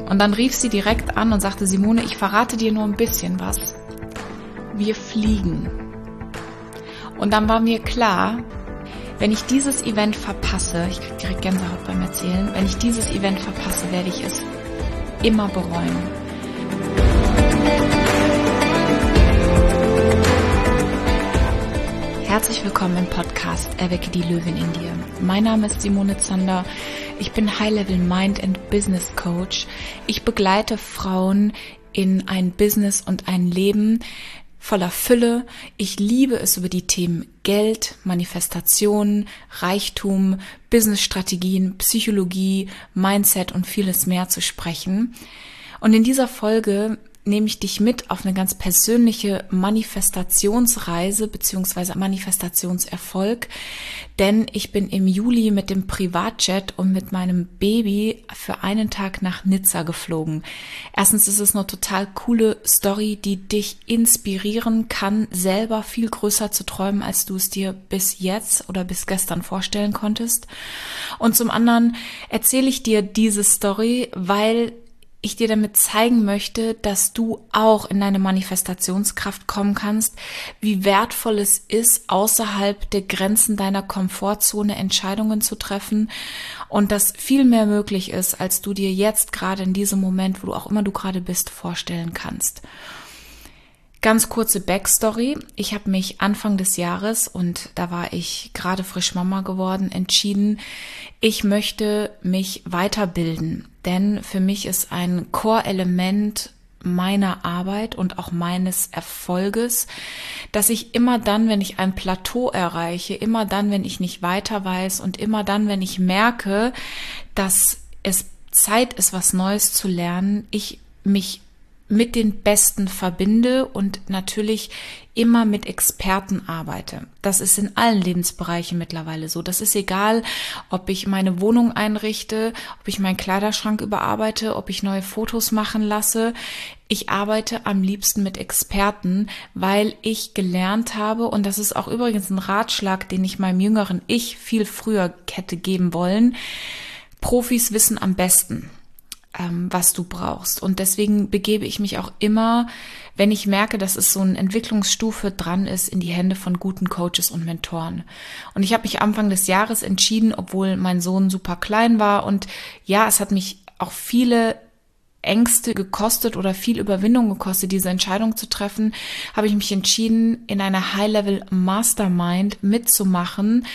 Und dann rief sie direkt an und sagte, Simone, ich verrate dir nur ein bisschen was. Wir fliegen. Und dann war mir klar, wenn ich dieses Event verpasse, ich kriege direkt Gänsehaut beim Erzählen, wenn ich dieses Event verpasse, werde ich es immer bereuen. Herzlich willkommen im Podcast Erwecke die Löwin in dir. Mein Name ist Simone Zander. Ich bin High-Level Mind and Business Coach. Ich begleite Frauen in ein Business und ein Leben voller Fülle. Ich liebe es, über die Themen Geld, Manifestation, Reichtum, Businessstrategien, Psychologie, Mindset und vieles mehr zu sprechen. Und in dieser Folge nehme ich dich mit auf eine ganz persönliche Manifestationsreise bzw. Manifestationserfolg, denn ich bin im Juli mit dem Privatjet und mit meinem Baby für einen Tag nach Nizza geflogen. Erstens ist es eine total coole Story, die dich inspirieren kann, selber viel größer zu träumen, als du es dir bis jetzt oder bis gestern vorstellen konntest. Und zum anderen erzähle ich dir diese Story, weil ich dir damit zeigen möchte, dass du auch in deine Manifestationskraft kommen kannst, wie wertvoll es ist, außerhalb der Grenzen deiner Komfortzone Entscheidungen zu treffen und dass viel mehr möglich ist, als du dir jetzt gerade in diesem Moment, wo du auch immer du gerade bist, vorstellen kannst. Ganz kurze Backstory. Ich habe mich Anfang des Jahres, und da war ich gerade frisch Mama geworden, entschieden, ich möchte mich weiterbilden. Denn für mich ist ein Core-Element meiner Arbeit und auch meines Erfolges, dass ich immer dann, wenn ich ein Plateau erreiche, immer dann, wenn ich nicht weiter weiß und immer dann, wenn ich merke, dass es Zeit ist, was Neues zu lernen, ich mich mit den Besten verbinde und natürlich immer mit Experten arbeite. Das ist in allen Lebensbereichen mittlerweile so. Das ist egal, ob ich meine Wohnung einrichte, ob ich meinen Kleiderschrank überarbeite, ob ich neue Fotos machen lasse. Ich arbeite am liebsten mit Experten, weil ich gelernt habe, und das ist auch übrigens ein Ratschlag, den ich meinem jüngeren Ich viel früher hätte geben wollen, Profis wissen am besten, was du brauchst. Und deswegen begebe ich mich auch immer, wenn ich merke, dass es so eine Entwicklungsstufe dran ist, in die Hände von guten Coaches und Mentoren. Und ich habe mich Anfang des Jahres entschieden, obwohl mein Sohn super klein war. Und ja, es hat mich auch viele Ängste gekostet oder viel Überwindung gekostet, diese Entscheidung zu treffen, habe ich mich entschieden, in einer High-Level Mastermind mitzumachen,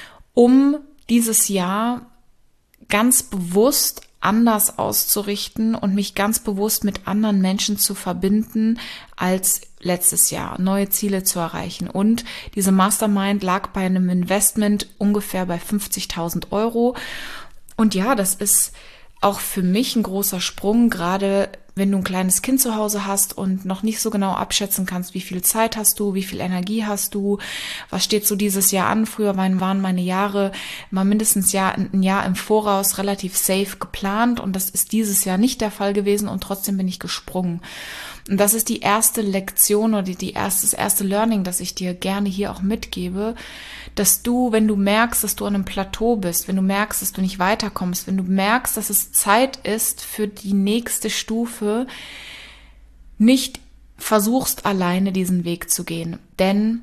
um dieses Jahr ganz bewusst anders auszurichten und mich ganz bewusst mit anderen Menschen zu verbinden als letztes Jahr, neue Ziele zu erreichen. Und diese Mastermind lag bei einem Investment ungefähr bei 50.000 €. Und ja, das ist auch für mich ein großer Sprung, gerade wenn du ein kleines Kind zu Hause hast und noch nicht so genau abschätzen kannst, wie viel Zeit hast du, wie viel Energie hast du, was steht so dieses Jahr an. Früher waren meine Jahre mal mindestens ein Jahr im Voraus relativ safe geplant und das ist dieses Jahr nicht der Fall gewesen und trotzdem bin ich gesprungen. Und das ist die erste Lektion oder das erste Learning, das ich dir gerne hier auch mitgebe, dass du, wenn du merkst, dass du an einem Plateau bist, wenn du merkst, dass du nicht weiterkommst, wenn du merkst, dass es Zeit ist für die nächste Stufe, nicht versuchst, alleine diesen Weg zu gehen. Denn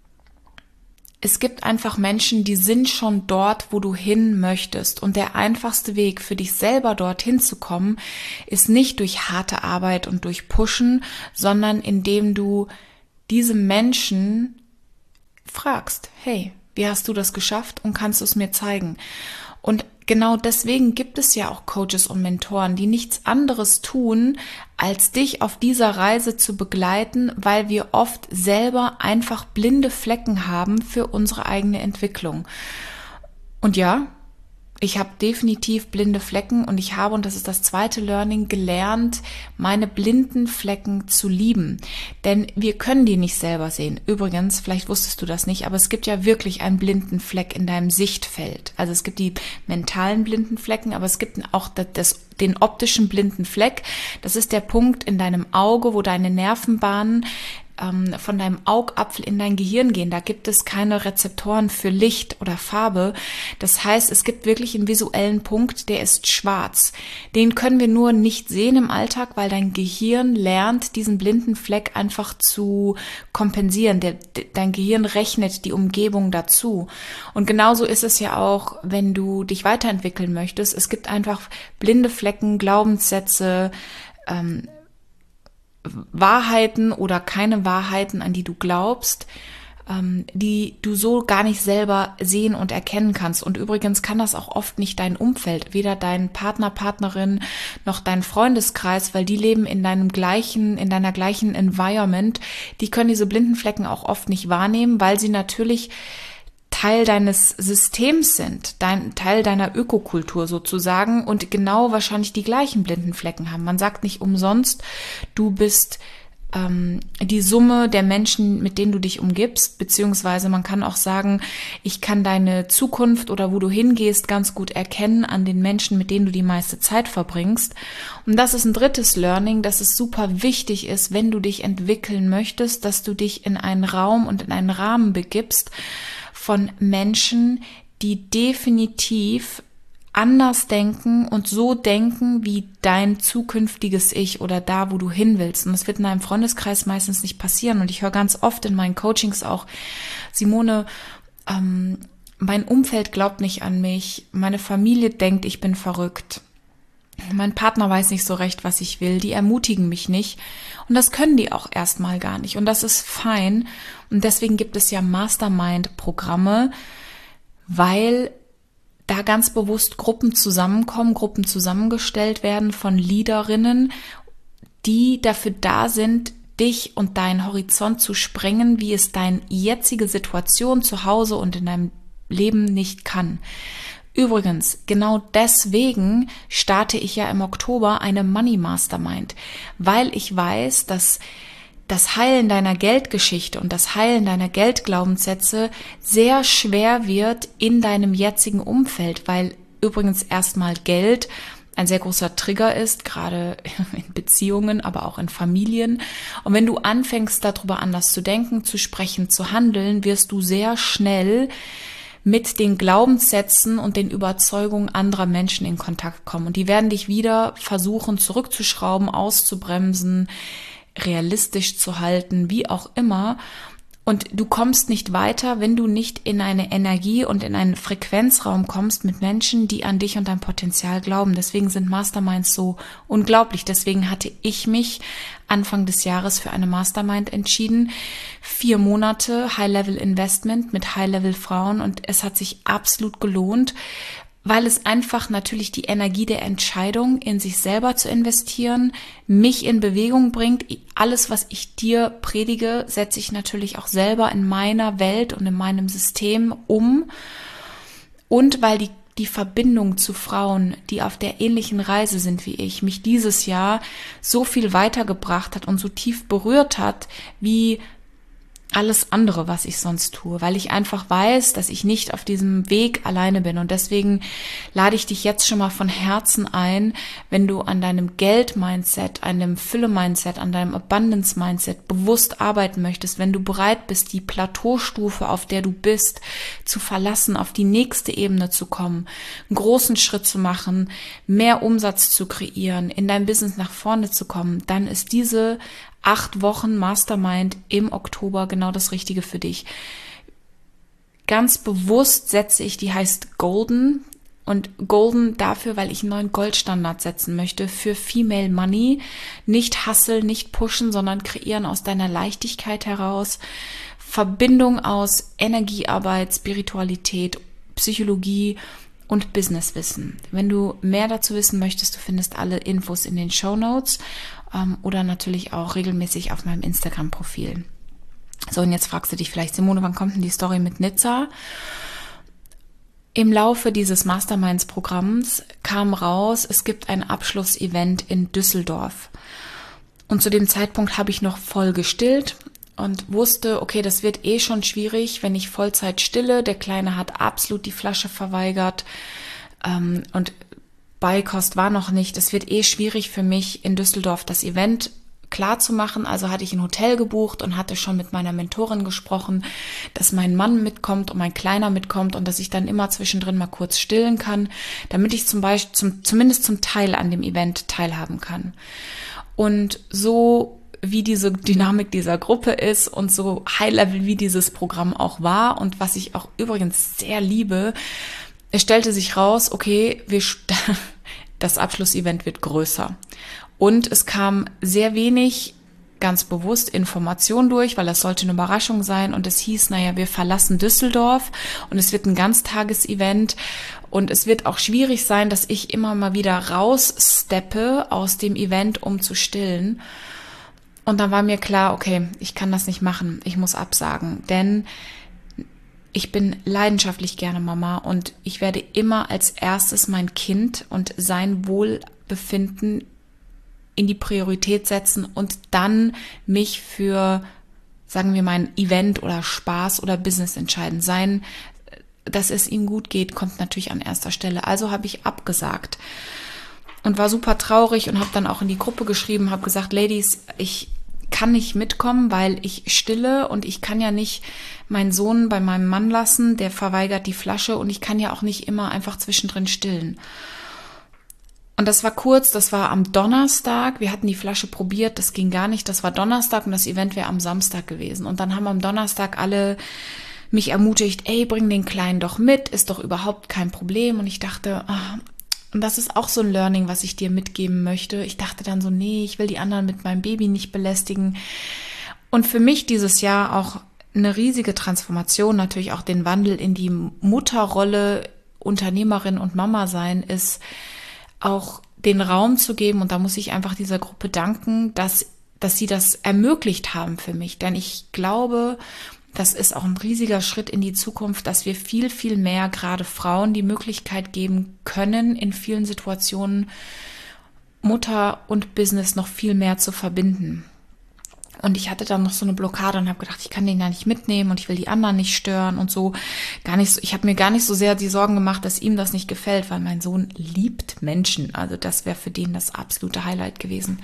es gibt einfach Menschen, die sind schon dort, wo du hin möchtest. Und der einfachste Weg für dich selber dorthin zu kommen, ist nicht durch harte Arbeit und durch Pushen, sondern indem du diese Menschen fragst, hey, wie hast du das geschafft und kannst du es mir zeigen? Und genau deswegen gibt es ja auch Coaches und Mentoren, die nichts anderes tun, als dich auf dieser Reise zu begleiten, weil wir oft selber einfach blinde Flecken haben für unsere eigene Entwicklung. Und ja, ich habe definitiv blinde Flecken und ich habe, und das ist das zweite Learning, gelernt, meine blinden Flecken zu lieben. Denn wir können die nicht selber sehen. Übrigens, vielleicht wusstest du das nicht, aber es gibt ja wirklich einen blinden Fleck in deinem Sichtfeld. Also es gibt die mentalen blinden Flecken, aber es gibt auch den optischen blinden Fleck. Das ist der Punkt in deinem Auge, wo deine Nervenbahnen von deinem Augapfel in dein Gehirn gehen. Da gibt es keine Rezeptoren für Licht oder Farbe. Das heißt, es gibt wirklich einen visuellen Punkt, der ist schwarz. Den können wir nur nicht sehen im Alltag, weil dein Gehirn lernt, diesen blinden Fleck einfach zu kompensieren. Dein Gehirn rechnet die Umgebung dazu. Und genauso ist es ja auch, wenn du dich weiterentwickeln möchtest. Es gibt einfach blinde Flecken, Glaubenssätze, Wahrheiten oder keine Wahrheiten, an die du glaubst, die du so gar nicht selber sehen und erkennen kannst. Und übrigens kann das auch oft nicht dein Umfeld, weder dein Partner, Partnerin noch dein Freundeskreis, weil die leben in deiner gleichen Environment. Die können diese blinden Flecken auch oft nicht wahrnehmen, weil sie natürlich Teil deines Systems sind, Teil deiner Ökokultur sozusagen und genau wahrscheinlich die gleichen blinden Flecken haben. Man sagt nicht umsonst, du bist die Summe der Menschen, mit denen du dich umgibst, beziehungsweise man kann auch sagen, ich kann deine Zukunft oder wo du hingehst ganz gut erkennen an den Menschen, mit denen du die meiste Zeit verbringst. Und das ist ein drittes Learning, dass es super wichtig ist, wenn du dich entwickeln möchtest, dass du dich in einen Raum und in einen Rahmen begibst, von Menschen, die definitiv anders denken und so denken wie dein zukünftiges Ich oder da, wo du hin willst. Und das wird in deinem Freundeskreis meistens nicht passieren. Und ich höre ganz oft in meinen Coachings auch, Simone, mein Umfeld glaubt nicht an mich, meine Familie denkt, ich bin verrückt. Mein Partner weiß nicht so recht, was ich will, die ermutigen mich nicht. Und das können die auch erstmal gar nicht. Und das ist fein. Und deswegen gibt es ja Mastermind-Programme, weil da ganz bewusst Gruppen zusammenkommen, Gruppen zusammengestellt werden von Leaderinnen, die dafür da sind, dich und deinen Horizont zu sprengen, wie es deine jetzige Situation zu Hause und in deinem Leben nicht kann. Übrigens, genau deswegen starte ich ja im Oktober eine Money Mastermind, weil ich weiß, dass das Heilen deiner Geldgeschichte und das Heilen deiner Geldglaubenssätze sehr schwer wird in deinem jetzigen Umfeld, weil übrigens erstmal Geld ein sehr großer Trigger ist, gerade in Beziehungen, aber auch in Familien. Und wenn du anfängst, darüber anders zu denken, zu sprechen, zu handeln, wirst du sehr schnell mit den Glaubenssätzen und den Überzeugungen anderer Menschen in Kontakt kommen. Und die werden dich wieder versuchen zurückzuschrauben, auszubremsen, realistisch zu halten, wie auch immer. Und du kommst nicht weiter, wenn du nicht in eine Energie und in einen Frequenzraum kommst mit Menschen, die an dich und dein Potenzial glauben. Deswegen sind Masterminds so unglaublich. Deswegen hatte ich mich Anfang des Jahres für eine Mastermind entschieden. 4 Monate High-Level-Investment mit High-Level-Frauen und es hat sich absolut gelohnt, weil es einfach natürlich die Energie der Entscheidung in sich selber zu investieren, mich in Bewegung bringt. Alles, was ich dir predige, setze ich natürlich auch selber in meiner Welt und in meinem System um. Und weil die Verbindung zu Frauen, die auf der ähnlichen Reise sind wie ich, mich dieses Jahr so viel weitergebracht hat und so tief berührt hat, wie alles andere, was ich sonst tue, weil ich einfach weiß, dass ich nicht auf diesem Weg alleine bin. Und deswegen lade ich dich jetzt schon mal von Herzen ein, wenn du an deinem Geld-Mindset, an deinem Fülle-Mindset, an deinem Abundance-Mindset bewusst arbeiten möchtest, wenn du bereit bist, die Plateaustufe, auf der du bist, zu verlassen, auf die nächste Ebene zu kommen, einen großen Schritt zu machen, mehr Umsatz zu kreieren, in deinem Business nach vorne zu kommen, dann ist diese 8 Wochen Mastermind im Oktober genau das Richtige für dich. Ganz bewusst setze ich, die heißt Golden und Golden dafür, weil ich einen neuen Goldstandard setzen möchte für Female Money. Nicht hustle, nicht pushen, sondern kreieren aus deiner Leichtigkeit heraus. Verbindung aus Energiearbeit, Spiritualität, Psychologie und Businesswissen. Wenn du mehr dazu wissen möchtest, du findest alle Infos in den Shownotes oder natürlich auch regelmäßig auf meinem Instagram-Profil. So, und jetzt fragst du dich vielleicht, Simone, wann kommt denn die Story mit Nizza? Im Laufe dieses Masterminds-Programms kam raus, es gibt ein Abschlussevent in Düsseldorf. Und zu dem Zeitpunkt habe ich noch voll gestillt und wusste, okay, das wird eh schon schwierig, wenn ich Vollzeit stille. Der Kleine hat absolut die Flasche verweigert und Beikost war noch nicht. Es wird eh schwierig für mich, in Düsseldorf das Event klar zu machen. Also hatte ich ein Hotel gebucht und hatte schon mit meiner Mentorin gesprochen, dass mein Mann mitkommt und mein Kleiner mitkommt und dass ich dann immer zwischendrin mal kurz stillen kann, damit ich zumindest zum Teil an dem Event teilhaben kann. Und so wie diese Dynamik dieser Gruppe ist und so High-Level wie dieses Programm auch war und was ich auch übrigens sehr liebe, es stellte sich raus, okay, das Abschlussevent wird größer. Und es kam sehr wenig, ganz bewusst, Information durch, weil das sollte eine Überraschung sein. Und es hieß, wir verlassen Düsseldorf und es wird ein Ganztagesevent. Und es wird auch schwierig sein, dass ich immer mal wieder raussteppe aus dem Event, um zu stillen. Und dann war mir klar, okay, ich kann das nicht machen. Ich muss absagen, denn ich bin leidenschaftlich gerne Mama und ich werde immer als erstes mein Kind und sein Wohlbefinden in die Priorität setzen und dann mich für, sagen wir mal, ein Event oder Spaß oder Business entscheiden. Dass es ihm gut geht, kommt natürlich an erster Stelle. Also habe ich abgesagt und war super traurig und habe dann auch in die Gruppe geschrieben, habe gesagt, Ladies, ich kann nicht mitkommen, weil ich stille und ich kann ja nicht meinen Sohn bei meinem Mann lassen, der verweigert die Flasche und ich kann ja auch nicht immer einfach zwischendrin stillen. Und das war kurz, das war am Donnerstag, wir hatten die Flasche probiert, das ging gar nicht, das war Donnerstag und das Event wäre am Samstag gewesen. Und dann haben am Donnerstag alle mich ermutigt, bring den Kleinen doch mit, ist doch überhaupt kein Problem. Und ich dachte, und das ist auch so ein Learning, was ich dir mitgeben möchte. Ich dachte dann so, nee, ich will die anderen mit meinem Baby nicht belästigen. Und für mich dieses Jahr auch eine riesige Transformation, natürlich auch den Wandel in die Mutterrolle, Unternehmerin und Mama sein, ist auch den Raum zu geben. Und da muss ich einfach dieser Gruppe danken, dass sie das ermöglicht haben für mich. Denn ich glaube, das ist auch ein riesiger Schritt in die Zukunft, dass wir viel, viel mehr gerade Frauen die Möglichkeit geben können, in vielen Situationen Mutter und Business noch viel mehr zu verbinden. Und ich hatte dann noch so eine Blockade und habe gedacht, ich kann den gar nicht mitnehmen und ich will die anderen nicht stören und so. Ich habe mir gar nicht so sehr die Sorgen gemacht, dass ihm das nicht gefällt, weil mein Sohn liebt Menschen. Also das wäre für den das absolute Highlight gewesen.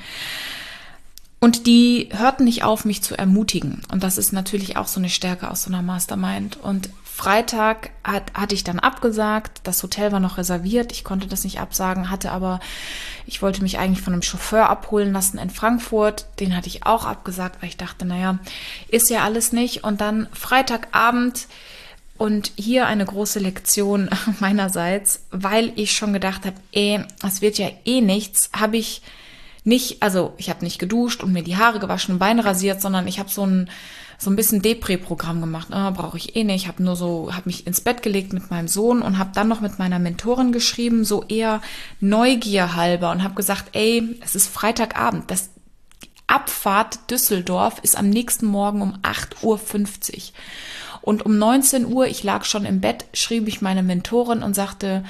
Und die hörten nicht auf, mich zu ermutigen. Und das ist natürlich auch so eine Stärke aus so einer Mastermind. Und Freitag hatte ich dann abgesagt. Das Hotel war noch reserviert. Ich konnte das nicht absagen, ich wollte mich eigentlich von einem Chauffeur abholen lassen in Frankfurt. Den hatte ich auch abgesagt, weil ich dachte, ist ja alles nicht. Und dann Freitagabend und hier eine große Lektion meinerseits, weil ich schon gedacht habe, es wird ja nichts, habe ich nicht, also ich habe nicht geduscht und mir die Haare gewaschen und Beine rasiert, sondern ich habe so ein bisschen Depri-Programm gemacht. Brauche ich nicht. Habe mich ins Bett gelegt mit meinem Sohn und habe dann noch mit meiner Mentorin geschrieben, so eher Neugier halber und habe gesagt, es ist Freitagabend. Das Abfahrt Düsseldorf ist am nächsten Morgen um 8:50 Uhr. Und um 19 Uhr, ich lag schon im Bett, schrieb ich meine Mentorin und sagte,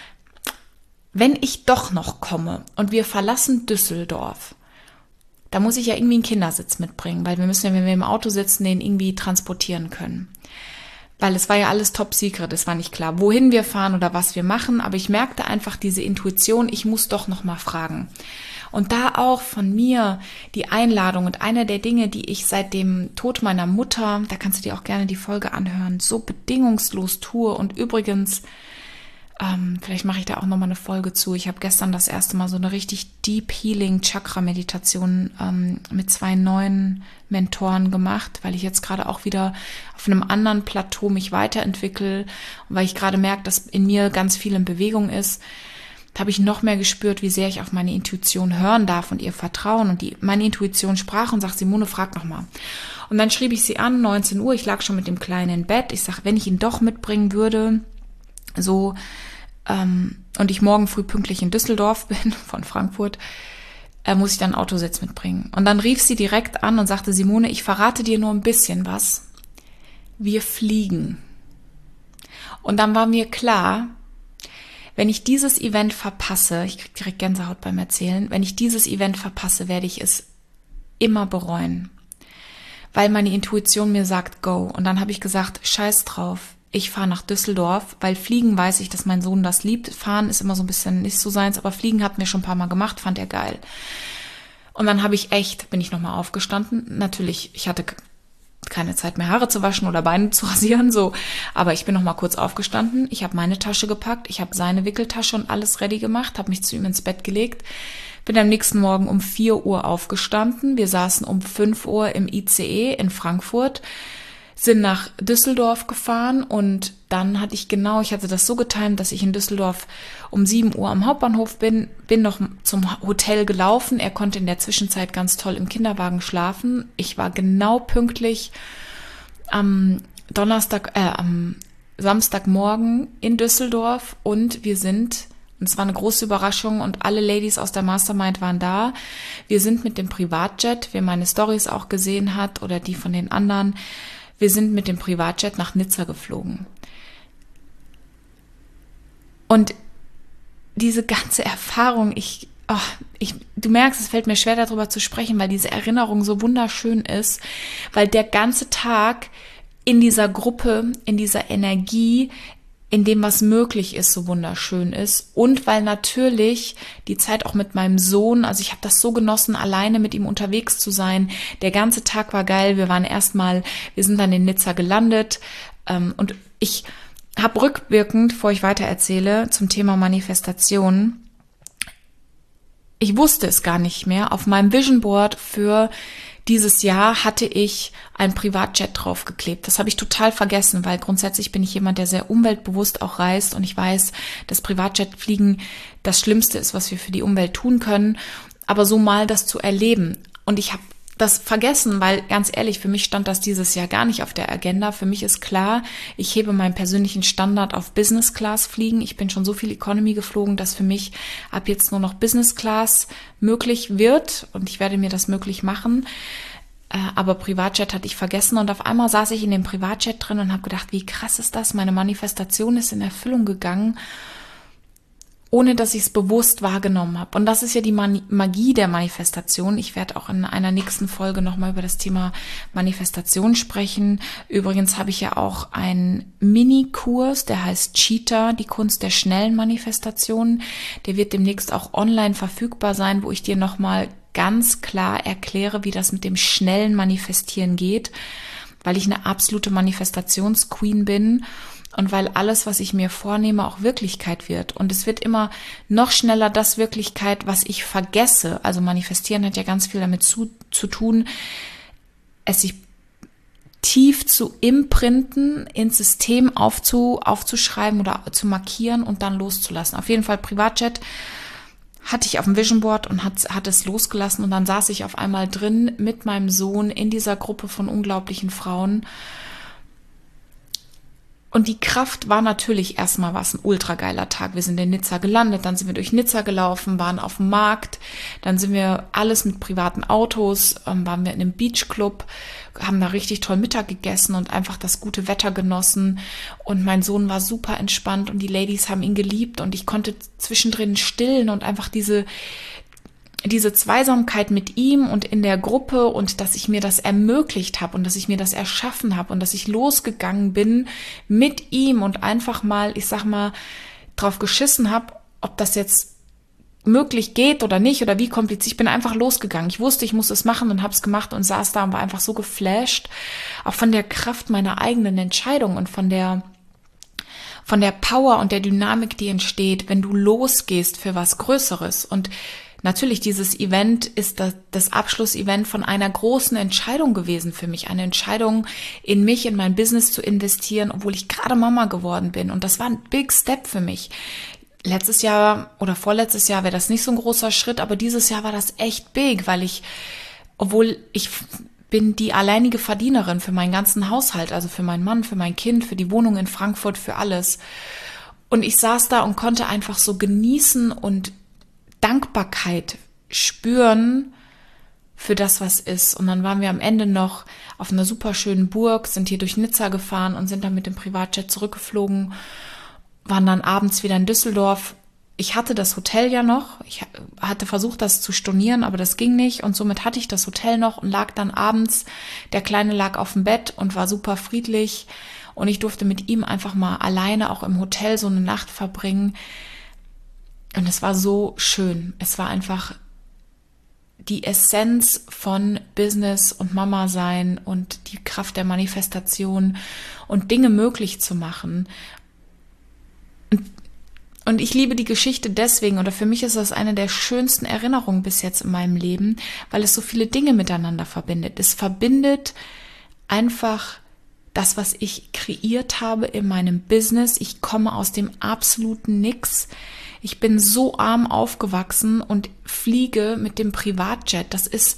wenn ich doch noch komme und wir verlassen Düsseldorf, da muss ich ja irgendwie einen Kindersitz mitbringen, weil wir müssen ja, wenn wir im Auto sitzen, den irgendwie transportieren können. Weil es war ja alles top secret, es war nicht klar, wohin wir fahren oder was wir machen, aber ich merkte einfach diese Intuition, ich muss doch noch mal fragen. Und da auch von mir die Einladung und eine der Dinge, die ich seit dem Tod meiner Mutter, da kannst du dir auch gerne die Folge anhören, so bedingungslos tue und übrigens, vielleicht mache ich da auch nochmal eine Folge zu. Ich habe gestern das erste Mal so eine richtig Deep Healing Chakra Meditation mit 2 neuen Mentoren gemacht, weil ich jetzt gerade auch wieder auf einem anderen Plateau mich weiterentwickle und weil ich gerade merke, dass in mir ganz viel in Bewegung ist. Da habe ich noch mehr gespürt, wie sehr ich auf meine Intuition hören darf und ihr vertrauen. Und meine Intuition sprach und sagt, Simone, frag noch mal. Und dann schrieb ich sie an, 19 Uhr, ich lag schon mit dem Kleinen im Bett. Ich sage, wenn ich ihn doch mitbringen würde, und ich morgen früh pünktlich in Düsseldorf bin, von Frankfurt, muss ich dann einen Autositz mitbringen. Und dann rief sie direkt an und sagte, Simone, ich verrate dir nur ein bisschen was. Wir fliegen. Und dann war mir klar, wenn ich dieses Event verpasse, ich kriege direkt Gänsehaut beim Erzählen, wenn ich dieses Event verpasse, werde ich es immer bereuen. Weil meine Intuition mir sagt, go. Und dann habe ich gesagt, scheiß drauf. Ich fahre nach Düsseldorf, weil Fliegen weiß ich, dass mein Sohn das liebt. Fahren ist immer so ein bisschen nicht so seins, aber Fliegen hatten wir schon ein paar Mal gemacht, fand er geil. Und dann bin ich nochmal aufgestanden. Natürlich, ich hatte keine Zeit mehr, Haare zu waschen oder Beine zu rasieren, so. Aber ich bin nochmal kurz aufgestanden. Ich habe meine Tasche gepackt, ich habe seine Wickeltasche und alles ready gemacht, habe mich zu ihm ins Bett gelegt. Bin am nächsten Morgen um 4 Uhr aufgestanden. Wir saßen um 5 Uhr im ICE in Frankfurt, sind nach Düsseldorf gefahren und dann ich hatte das so getimt, dass ich in Düsseldorf um 7 Uhr am Hauptbahnhof bin noch zum Hotel gelaufen. Er konnte in der Zwischenzeit ganz toll im Kinderwagen schlafen. Ich war genau pünktlich am Samstagmorgen in Düsseldorf und es war eine große Überraschung und alle Ladies aus der Mastermind waren da. Wir sind mit dem Privatjet, wer meine Stories auch gesehen hat oder die von den anderen, wir sind mit dem Privatjet nach Nizza geflogen. Und diese ganze Erfahrung, du merkst, es fällt mir schwer, darüber zu sprechen, weil diese Erinnerung so wunderschön ist, weil der ganze Tag in dieser Gruppe, in dieser Energie, in dem, was möglich ist, so wunderschön ist. Und weil natürlich die Zeit auch mit meinem Sohn, also ich habe das so genossen, alleine mit ihm unterwegs zu sein. Der ganze Tag war geil. Wir sind dann in Nizza gelandet. Und ich habe rückwirkend, bevor ich weiter erzähle, zum Thema Manifestation, ich wusste es gar nicht mehr. Auf meinem Vision Board für dieses Jahr hatte ich ein Privatjet draufgeklebt. Das habe ich total vergessen, weil grundsätzlich bin ich jemand, der sehr umweltbewusst auch reist und ich weiß, dass Privatjetfliegen das Schlimmste ist, was wir für die Umwelt tun können. Aber so mal das zu erleben. Und ich habe das vergessen, weil ganz ehrlich, für mich stand das dieses Jahr gar nicht auf der Agenda. Für mich ist klar, ich hebe meinen persönlichen Standard auf Business Class fliegen. Ich bin schon so viel Economy geflogen, dass für mich ab jetzt nur noch Business Class möglich wird und ich werde mir das möglich machen. Aber Privatjet hatte ich vergessen und auf einmal saß ich in dem Privatjet drin und habe gedacht, wie krass ist das? Meine Manifestation ist in Erfüllung gegangen, ohne dass ich es bewusst wahrgenommen habe. Und das ist ja die Magie der Manifestation. Ich werde auch in einer nächsten Folge nochmal über das Thema Manifestation sprechen. Übrigens habe ich ja auch einen Mini-Kurs, der heißt Cheetah, die Kunst der schnellen Manifestation. Der wird demnächst auch online verfügbar sein, wo ich dir nochmal ganz klar erkläre, wie das mit dem schnellen Manifestieren geht, weil ich eine absolute Manifestationsqueen bin. Und weil alles, was ich mir vornehme, auch Wirklichkeit wird. Und es wird immer noch schneller das Wirklichkeit, was ich vergesse. Also manifestieren hat ja ganz viel damit zu tun, es sich tief zu imprinten, ins System aufzuschreiben oder zu markieren und dann loszulassen. Auf jeden Fall Privatjet hatte ich auf dem Vision Board und hat es losgelassen. Und dann saß ich auf einmal drin mit meinem Sohn in dieser Gruppe von unglaublichen Frauen. Und die Kraft war natürlich erstmal ein ultra geiler Tag. Wir sind in Nizza gelandet, dann sind wir durch Nizza gelaufen, waren auf dem Markt, dann sind wir alles mit privaten Autos, waren wir in einem Beachclub, haben da richtig toll Mittag gegessen und einfach das gute Wetter genossen. Und mein Sohn war super entspannt und die Ladies haben ihn geliebt und ich konnte zwischendrin stillen und einfach diese Zweisamkeit mit ihm und in der Gruppe und dass ich mir das ermöglicht habe und dass ich mir das erschaffen habe und dass ich losgegangen bin mit ihm und einfach mal, ich sag mal, drauf geschissen habe, ob das jetzt möglich geht oder nicht oder wie kompliziert. Ich bin einfach losgegangen. Ich wusste, ich muss es machen und habe es gemacht und saß da und war einfach so geflasht, auch von der Kraft meiner eigenen Entscheidung und von der Power und der Dynamik, die entsteht, wenn du losgehst für was Größeres. Und natürlich, dieses Event ist das Abschlussevent von einer großen Entscheidung gewesen für mich. Eine Entscheidung, in mich, in mein Business zu investieren, obwohl ich gerade Mama geworden bin. Und das war ein Big Step für mich. Letztes Jahr oder vorletztes Jahr wäre das nicht so ein großer Schritt, aber dieses Jahr war das echt big, weil obwohl ich bin die alleinige Verdienerin für meinen ganzen Haushalt, also für meinen Mann, für mein Kind, für die Wohnung in Frankfurt, für alles. Und ich saß da und konnte einfach so genießen und Dankbarkeit spüren für das, was ist. Und dann waren wir am Ende noch auf einer super schönen Burg, sind hier durch Nizza gefahren und sind dann mit dem Privatjet zurückgeflogen, waren dann abends wieder in Düsseldorf. Ich hatte das Hotel ja noch. Ich hatte versucht, das zu stornieren, aber das ging nicht. Und somit hatte ich das Hotel noch und lag dann abends, der Kleine lag auf dem Bett und war super friedlich. Und ich durfte mit ihm einfach mal alleine auch im Hotel so eine Nacht verbringen. Und es war so schön. Es war einfach die Essenz von Business und Mama sein und die Kraft der Manifestation und Dinge möglich zu machen. Und ich liebe die Geschichte deswegen, oder für mich ist das eine der schönsten Erinnerungen bis jetzt in meinem Leben, weil es so viele Dinge miteinander verbindet. Es verbindet einfach das, was ich kreiert habe in meinem Business. Ich komme aus dem absoluten Nix. Ich bin so arm aufgewachsen und fliege mit dem Privatjet. Das ist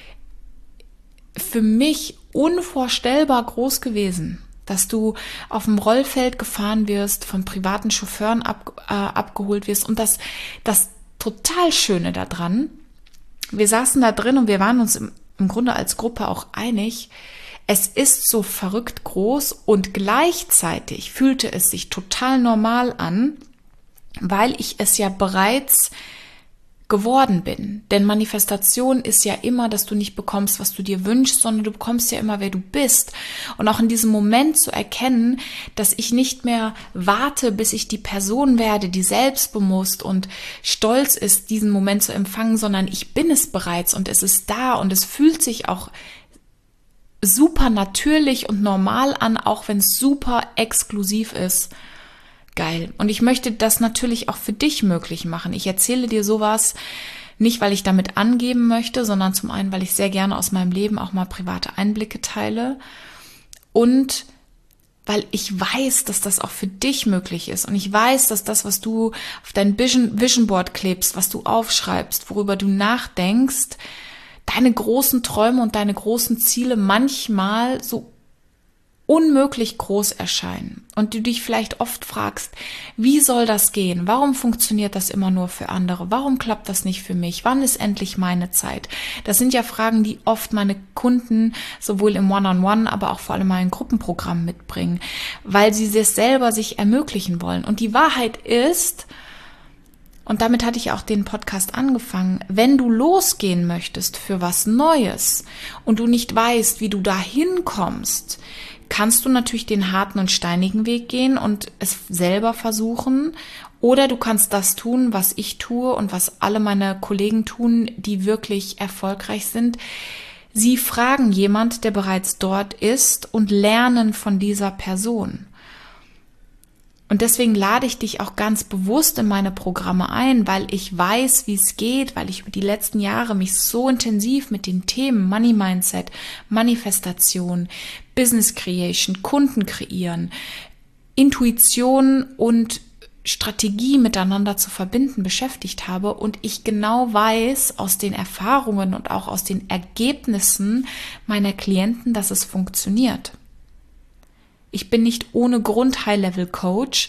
für mich unvorstellbar groß gewesen, dass du auf dem Rollfeld gefahren wirst, von privaten Chauffeuren abgeholt wirst. Und das total Schöne daran, wir saßen da drin und wir waren uns im Grunde als Gruppe auch einig, es ist so verrückt groß und gleichzeitig fühlte es sich total normal an, weil ich es ja bereits geworden bin. Denn Manifestation ist ja immer, dass du nicht bekommst, was du dir wünschst, sondern du bekommst ja immer, wer du bist. Und auch in diesem Moment zu erkennen, dass ich nicht mehr warte, bis ich die Person werde, die selbstbewusst und stolz ist, diesen Moment zu empfangen, sondern ich bin es bereits und es ist da und es fühlt sich auch super natürlich und normal an, auch wenn es super exklusiv ist. Geil. Und ich möchte das natürlich auch für dich möglich machen. Ich erzähle dir sowas nicht, weil ich damit angeben möchte, sondern zum einen, weil ich sehr gerne aus meinem Leben auch mal private Einblicke teile und weil ich weiß, dass das auch für dich möglich ist. Und ich weiß, dass das, was du auf dein Vision Board klebst, was du aufschreibst, worüber du nachdenkst, deine großen Träume und deine großen Ziele manchmal so unmöglich groß erscheinen und du dich vielleicht oft fragst, wie soll das gehen? Warum funktioniert das immer nur für andere? Warum klappt das nicht für mich? Wann ist endlich meine Zeit? Das sind ja Fragen, die oft meine Kunden sowohl im One-on-One, aber auch vor allem in Gruppenprogramm mitbringen, weil sie es selber sich ermöglichen wollen. Und die Wahrheit ist, und damit hatte ich auch den Podcast angefangen, wenn du losgehen möchtest für was Neues und du nicht weißt, wie du da hinkommst, kannst du natürlich den harten und steinigen Weg gehen und es selber versuchen. Oder du kannst das tun, was ich tue und was alle meine Kollegen tun, die wirklich erfolgreich sind. Sie fragen jemand, der bereits dort ist und lernen von dieser Person. Und deswegen lade ich dich auch ganz bewusst in meine Programme ein, weil ich weiß, wie es geht, weil ich über die letzten Jahre mich so intensiv mit den Themen Money Mindset, Manifestation, Business Creation, Kunden kreieren, Intuition und Strategie miteinander zu verbinden beschäftigt habe und ich genau weiß aus den Erfahrungen und auch aus den Ergebnissen meiner Klienten, dass es funktioniert. Ich bin nicht ohne Grund High-Level-Coach,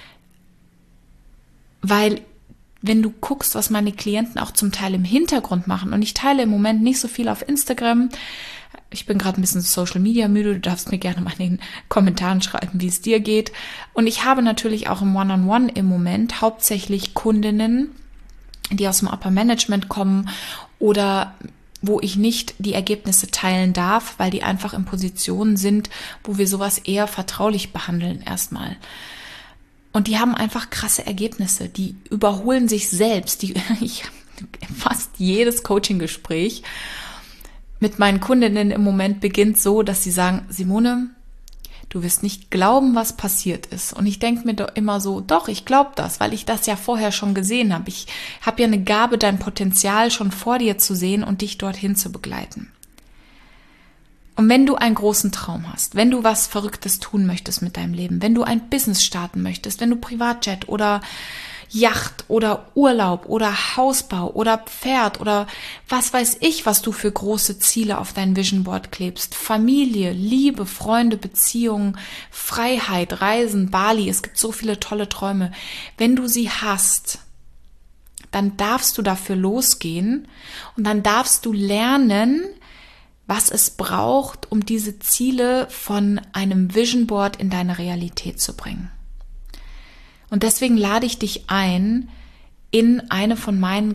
weil wenn du guckst, was meine Klienten auch zum Teil im Hintergrund machen, und ich teile im Moment nicht so viel auf Instagram, ich bin gerade ein bisschen Social Media müde, du darfst mir gerne mal in den Kommentaren schreiben, wie es dir geht. Und ich habe natürlich auch im One-on-One im Moment hauptsächlich Kundinnen, die aus dem Upper Management kommen oder wo ich nicht die Ergebnisse teilen darf, weil die einfach in Positionen sind, wo wir sowas eher vertraulich behandeln erstmal. Und die haben einfach krasse Ergebnisse, die überholen sich selbst. Fast jedes Coaching-Gespräch mit meinen Kundinnen im Moment beginnt so, dass sie sagen, Simone, du wirst nicht glauben, was passiert ist. Und ich denke mir doch immer so, doch, ich glaube das, weil ich das ja vorher schon gesehen habe. Ich habe ja eine Gabe, dein Potenzial schon vor dir zu sehen und dich dorthin zu begleiten. Und wenn du einen großen Traum hast, wenn du was Verrücktes tun möchtest mit deinem Leben, wenn du ein Business starten möchtest, wenn du Privatjet oder Yacht oder Urlaub oder Hausbau oder Pferd oder was weiß ich, was du für große Ziele auf dein Vision Board klebst. Familie, Liebe, Freunde, Beziehungen, Freiheit, Reisen, Bali. Es gibt so viele tolle Träume. Wenn du sie hast, dann darfst du dafür losgehen und dann darfst du lernen, was es braucht, um diese Ziele von einem Vision Board in deine Realität zu bringen. Und deswegen lade ich dich ein, in eine von meinen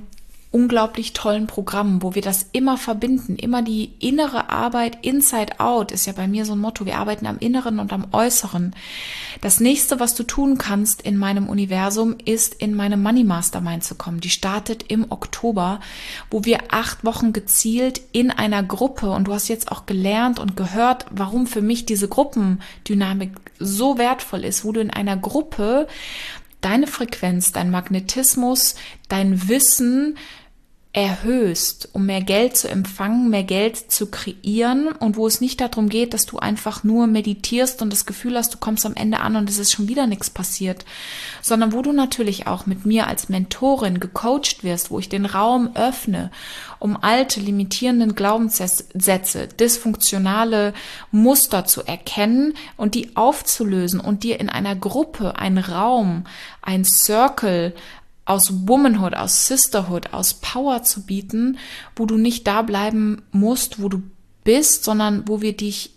unglaublich tollen Programmen, wo wir das immer verbinden, immer die innere Arbeit, Inside Out, ist ja bei mir so ein Motto, wir arbeiten am Inneren und am Äußeren. Das nächste, was du tun kannst in meinem Universum, ist in meine Money Mastermind zu kommen. Die startet im Oktober, wo wir 8 Wochen gezielt in einer Gruppe, und du hast jetzt auch gelernt und gehört, warum für mich diese Gruppendynamik so wertvoll ist, wo du in einer Gruppe deine Frequenz, dein Magnetismus, dein Wissen erhöhst, um mehr Geld zu empfangen, mehr Geld zu kreieren, und wo es nicht darum geht, dass du einfach nur meditierst und das Gefühl hast, du kommst am Ende an und es ist schon wieder nichts passiert, sondern wo du natürlich auch mit mir als Mentorin gecoacht wirst, wo ich den Raum öffne, um alte, limitierenden Glaubenssätze, dysfunktionale Muster zu erkennen und die aufzulösen und dir in einer Gruppe, einen Raum, ein Circle aus Womanhood, aus Sisterhood, aus Power zu bieten, wo du nicht da bleiben musst, wo du bist, sondern wo wir dich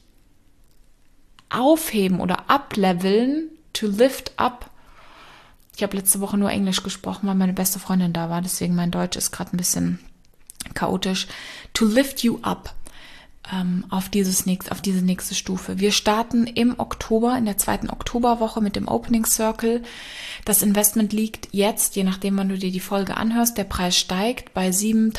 aufheben oder upleveln, to lift up. Ich habe letzte Woche nur Englisch gesprochen, weil meine beste Freundin da war, deswegen mein Deutsch ist gerade ein bisschen chaotisch. To lift you up. Auf diese nächste Stufe. Wir starten im Oktober, in der 2. Oktoberwoche mit dem Opening Circle. Das Investment liegt jetzt, je nachdem, wann du dir die Folge anhörst, der Preis steigt bei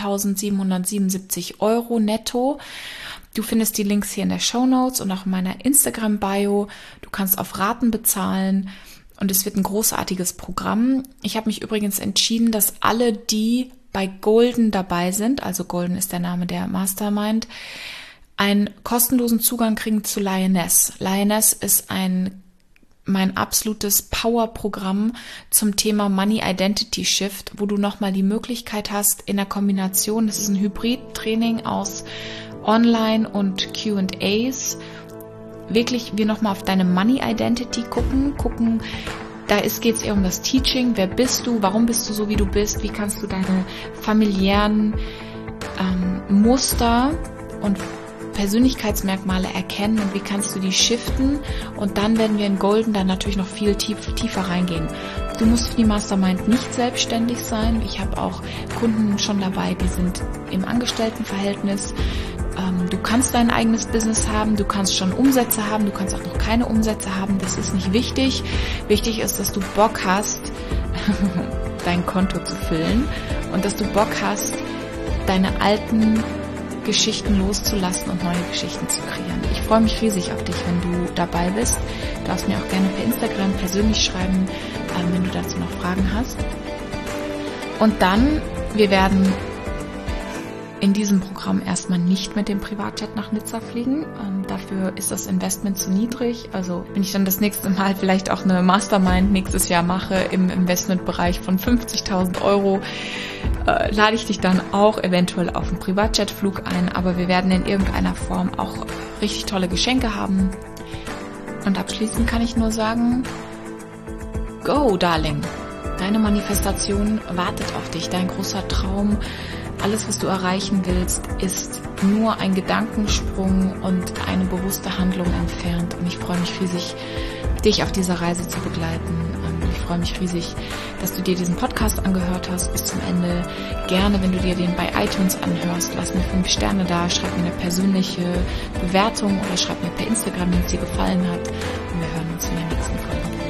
7.777 € netto. Du findest die Links hier in der Shownotes und auch in meiner Instagram-Bio. Du kannst auf Raten bezahlen und es wird ein großartiges Programm. Ich habe mich übrigens entschieden, dass alle, die bei Golden dabei sind, also Golden ist der Name der Mastermind, einen kostenlosen Zugang kriegen zu Lioness. Lioness ist mein absolutes Power-Programm zum Thema Money Identity Shift, wo du nochmal die Möglichkeit hast, in der Kombination, das ist ein Hybrid-Training aus Online und Q&As, wirklich wir nochmal auf deine Money Identity gucken, geht es eher um das Teaching, wer bist du, warum bist du so, wie du bist, wie kannst du deine familiären Muster und Persönlichkeitsmerkmale erkennen und wie kannst du die shiften, und dann werden wir in Golden dann natürlich noch viel tiefer reingehen. Du musst für die Mastermind nicht selbstständig sein. Ich habe auch Kunden schon dabei, die sind im Angestelltenverhältnis. Du kannst dein eigenes Business haben, du kannst schon Umsätze haben, du kannst auch noch keine Umsätze haben, das ist nicht wichtig. Wichtig ist, dass du Bock hast, dein Konto zu füllen und dass du Bock hast, deine alten Geschichten loszulassen und neue Geschichten zu kreieren. Ich freue mich riesig auf dich, wenn du dabei bist. Du darfst mir auch gerne per Instagram persönlich schreiben, wenn du dazu noch Fragen hast. Und dann, wir werden in diesem Programm erstmal nicht mit dem Privatjet nach Nizza fliegen. Dafür ist das Investment zu niedrig. Also wenn ich dann das nächste Mal vielleicht auch eine Mastermind nächstes Jahr mache im Investmentbereich von 50.000 €, lade ich dich dann auch eventuell auf einen Privatjetflug ein. Aber wir werden in irgendeiner Form auch richtig tolle Geschenke haben. Und abschließend kann ich nur sagen, go, Darling! Deine Manifestation wartet auf dich, dein großer Traum. Alles, was du erreichen willst, ist nur ein Gedankensprung und eine bewusste Handlung entfernt. Und ich freue mich riesig, dich auf dieser Reise zu begleiten. Und ich freue mich riesig, dass du dir diesen Podcast angehört hast bis zum Ende. Gerne, wenn du dir den bei iTunes anhörst, lass mir 5 Sterne da, schreib mir eine persönliche Bewertung oder schreib mir per Instagram, wenn es dir gefallen hat. Und wir hören uns in der nächsten Folge.